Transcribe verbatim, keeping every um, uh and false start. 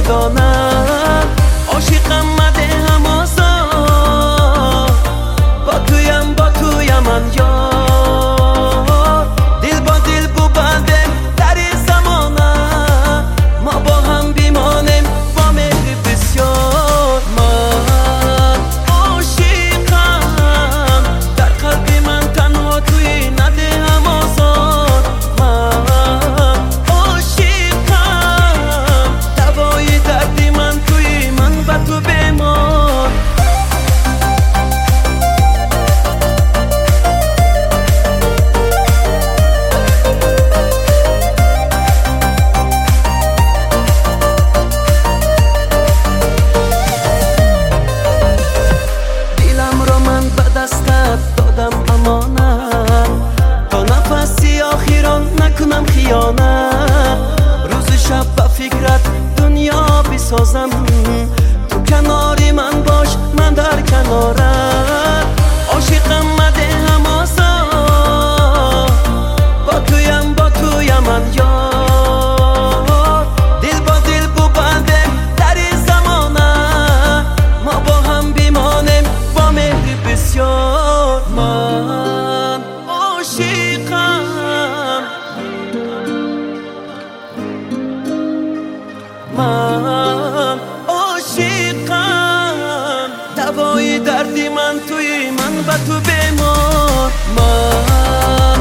بدانم عاشقم مده همازا با تویم با تویم من یار دل با دل ببندم در زمانم ما با هم بیمانم با مهر بسیار من عاشقم در قلب من تنها توی نده همازار من عاشقم دوای دردی من توی من با تو بیمار دستت دادم امانت تا نفسی آخران نکنم خیانت روز شب با فکرت دنیا بسازم تو کناری من باش من در کنارت عاشقم مده همازا با تویم با تویم من یار دل با دل ببندم در زمانه ما با هم بیمانم با مهر بسیار من عاشقم من عاشقم دوای دردی من توی من با تو بیمار من